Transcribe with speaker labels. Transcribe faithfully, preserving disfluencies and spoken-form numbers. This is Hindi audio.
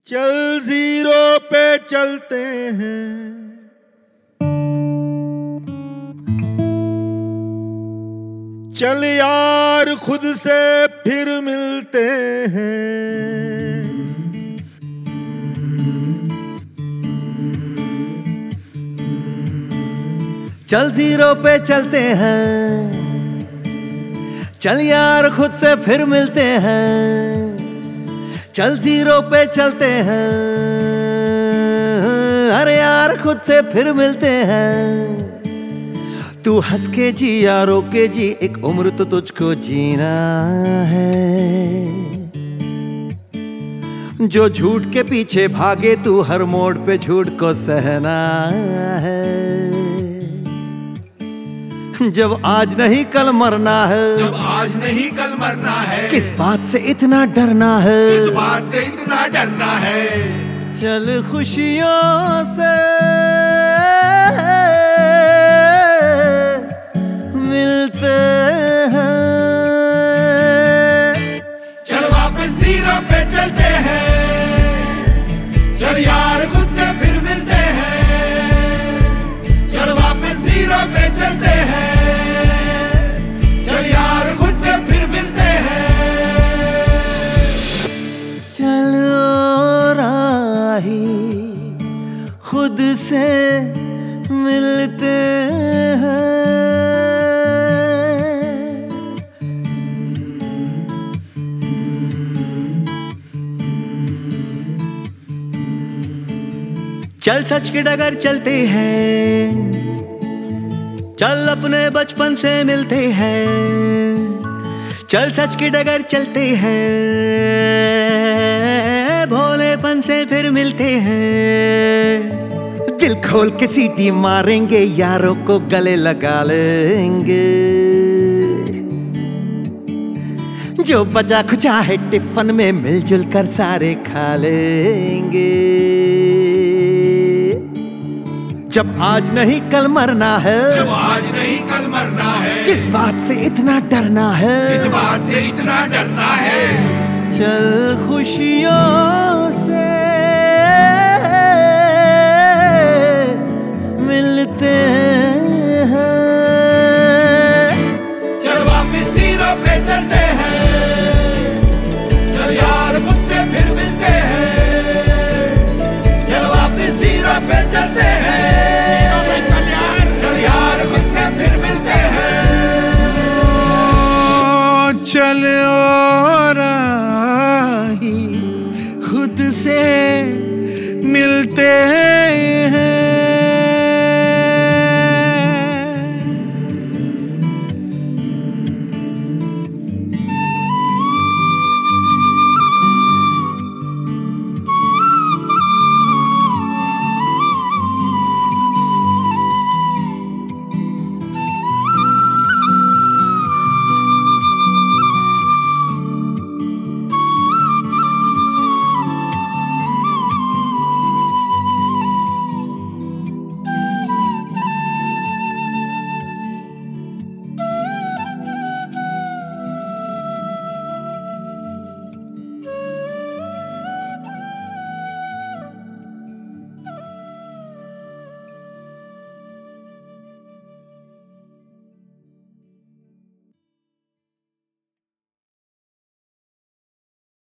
Speaker 1: चल जीरो पे चलते हैं, चल यार खुद से फिर मिलते हैं।
Speaker 2: चल जीरो पे चलते हैं, चल यार खुद से फिर मिलते हैं। चल जीरो पे चलते हैं, अरे यार खुद से फिर मिलते हैं। तू हंस के जी या रो के जी, एक उम्र तो तुझको जीना है। जो झूठ के पीछे भागे तू, हर मोड़ पे झूठ को सहना है। जब आज नहीं कल मरना है,
Speaker 1: जब आज नहीं कल मरना है,
Speaker 2: किस बात से इतना डरना है,
Speaker 1: किस बात से इतना डरना है।
Speaker 2: चल खुशियों से मिलते हैं।
Speaker 1: चल वापस जीरो पे चलते हैं, चल यार खुद से फिर मिलते हैं। चल वापस जीरो पे चलते हैं, चल यार खुद से फिर मिलते हैं।
Speaker 2: चलो राही खुद से मिलते हैं। चल सच के डगर चलते हैं, चल अपने बचपन से मिलते हैं। चल सच की डगर चलते हैं, भोलेपन से फिर मिलते हैं। दिल खोल के सीटी मारेंगे, यारों को गले लगा लेंगे। जो बचा खुचा है टिफिन में, मिलजुल कर सारे खा लेंगे। जब आज नहीं कल मरना है,
Speaker 1: जब आज नहीं कल मरना है,
Speaker 2: किस बात से इतना डरना है,
Speaker 1: किस बात से इतना डरना है।
Speaker 2: चल खुशियों से मिलते हैं।
Speaker 1: चल वापस जीरो पे चलते हैं, चल यार खुद से फिर मिलते हैं। चल वापस जीरो पे चलते हैं, चल यार खुद से फिर मिलते हैं। चल और राही खुद से मिलते हैं।